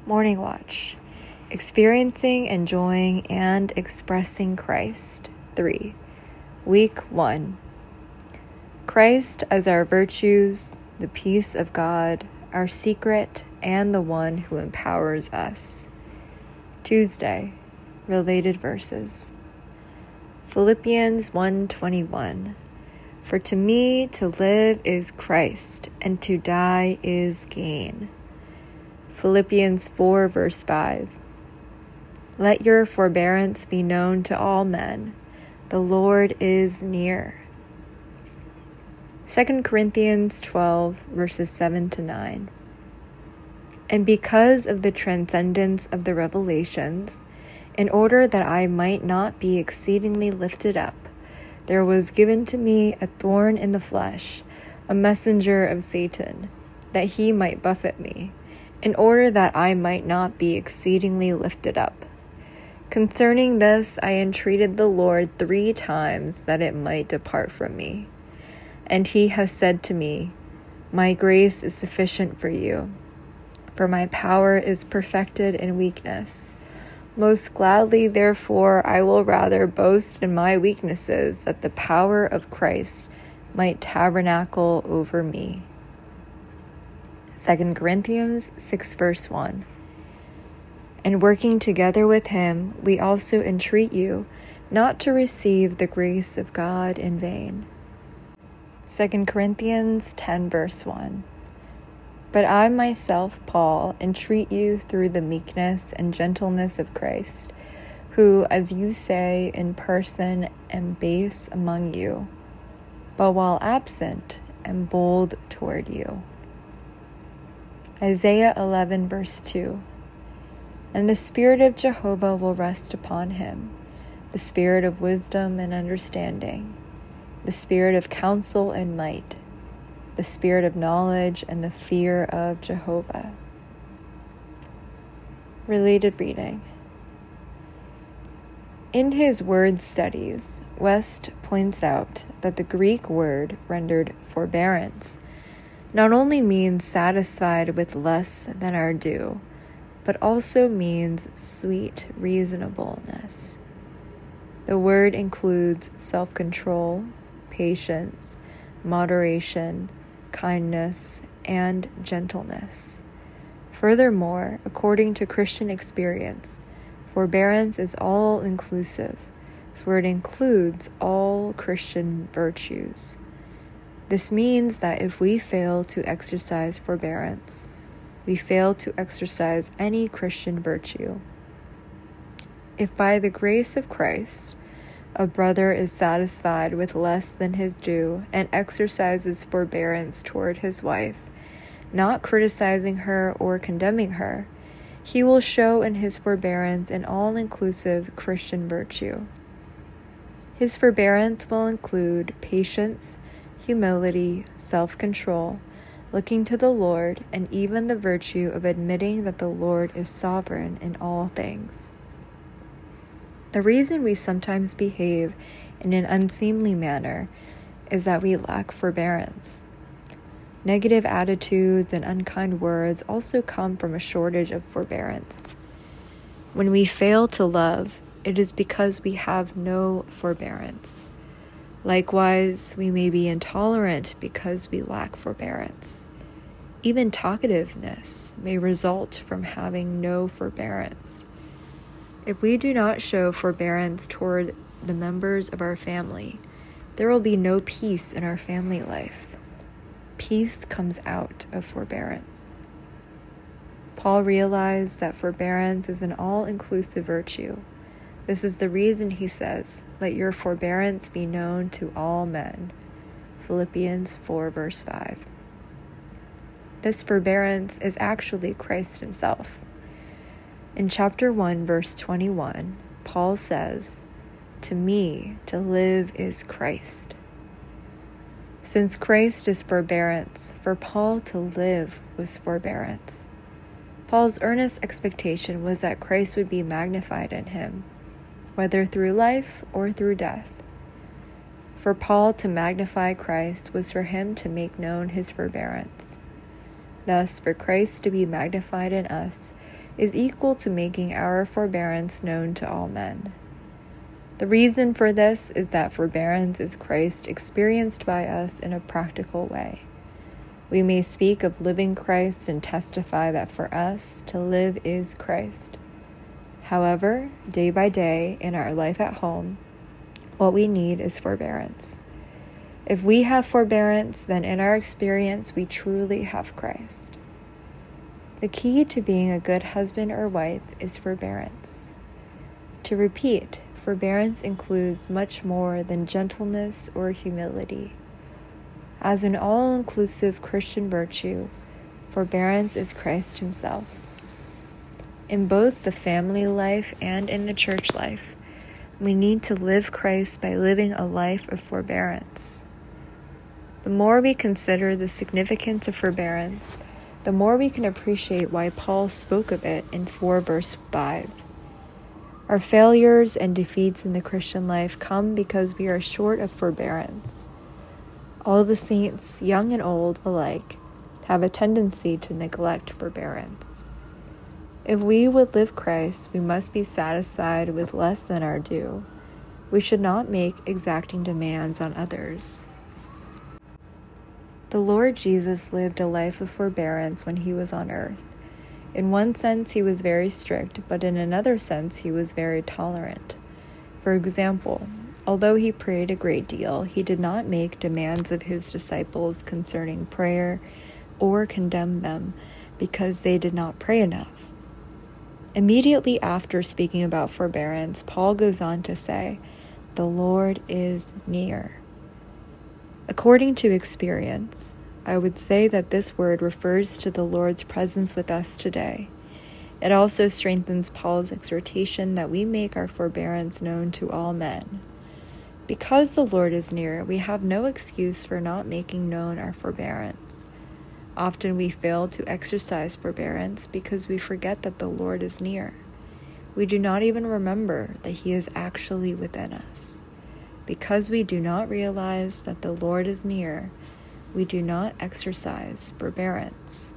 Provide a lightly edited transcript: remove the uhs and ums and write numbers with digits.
Morning Watch. Experiencing, enjoying, and expressing Christ. 3. Week 1. Christ as our virtues, the peace of God, our secret, and the one who empowers us. Tuesday. Related verses. Philippians 1:21. For to me to live is Christ, and to die is gain. Philippians 4 verse 5. Let your forbearance be known to all men. The Lord is near. 2 Corinthians 12 verses 7 to 9. And because of the transcendence of the revelations, in order that I might not be exceedingly lifted up, there was given to me a thorn in the flesh, a messenger of Satan, that he might buffet me, in order that I might not be exceedingly lifted up. Concerning this I entreated the Lord 3 times that it might depart from me. And he has said to me, My grace is sufficient for you, for my power is perfected in weakness. Most gladly, therefore, I will rather boast in my weaknesses, that the power of Christ might tabernacle over me. 2 Corinthians 6 verse 1. And working together with him, we also entreat you not to receive the grace of God in vain. 2 Corinthians 10 verse 1. But I myself, Paul, entreat you through the meekness and gentleness of Christ, who, as you say, in person am base among you, but while absent am bold toward you. Isaiah 11 verse 2. And the Spirit of Jehovah will rest upon him, the Spirit of wisdom and understanding, the Spirit of counsel and might, the Spirit of knowledge and the fear of Jehovah. Related reading. In his word studies, West points out that the Greek word rendered forbearance not only means satisfied with less than our due, but also means sweet reasonableness. The word includes self-control, patience, moderation, kindness, and gentleness. Furthermore, according to Christian experience, forbearance is all-inclusive, for it includes all Christian virtues. This means that if we fail to exercise forbearance, we fail to exercise any Christian virtue. If by the grace of Christ, a brother is satisfied with less than his due and exercises forbearance toward his wife, not criticizing her or condemning her, he will show in his forbearance an all-inclusive Christian virtue. His forbearance will include patience, humility, self-control, looking to the Lord, and even the virtue of admitting that the Lord is sovereign in all things. The reason we sometimes behave in an unseemly manner is that we lack forbearance. Negative attitudes and unkind words also come from a shortage of forbearance. When we fail to love, it is because we have no forbearance. Likewise, we may be intolerant because we lack forbearance. Even talkativeness may result from having no forbearance. If we do not show forbearance toward the members of our family, there will be no peace in our family life. Peace comes out of forbearance. Paul realized that forbearance is an all-inclusive virtue. This is the reason he says, Let your forbearance be known to all men. Philippians 4 verse 5. This forbearance is actually Christ himself. In chapter 1 verse 21, Paul says, To me to live is Christ. Since Christ is forbearance, for Paul to live was forbearance. Paul's earnest expectation was that Christ would be magnified in him, whether through life or through death. For Paul to magnify Christ was for him to make known his forbearance. Thus, for Christ to be magnified in us, is equal to making our forbearance known to all men. The reason for this is that forbearance is Christ experienced by us in a practical way. We may speak of living Christ and testify that for us to live is Christ. However, day by day in our life at home, what we need is forbearance. If we have forbearance, then in our experience, we truly have Christ. The key to being a good husband or wife is forbearance. To repeat, forbearance includes much more than gentleness or humility. As an all-inclusive Christian virtue, forbearance is Christ Himself. In both the family life and in the church life, we need to live Christ by living a life of forbearance. The more we consider the significance of forbearance, the more we can appreciate why Paul spoke of it in 4 verse 5. Our failures and defeats in the Christian life come because we are short of forbearance. All the saints, young and old alike, have a tendency to neglect forbearance. If we would live Christ, we must be satisfied with less than our due. We should not make exacting demands on others. The Lord Jesus lived a life of forbearance when He was on earth. In one sense, He was very strict, but in another sense, He was very tolerant. For example, although He prayed a great deal, He did not make demands of His disciples concerning prayer or condemn them because they did not pray enough. Immediately after speaking about forbearance, Paul goes on to say, "The Lord is near." According to experience, I would say that this word refers to the Lord's presence with us today. It also strengthens Paul's exhortation that we make our forbearance known to all men. Because the Lord is near, we have no excuse for not making known our forbearance. Often we fail to exercise forbearance because we forget that the Lord is near. We do not even remember that He is actually within us. Because we do not realize that the Lord is near, we do not exercise forbearance.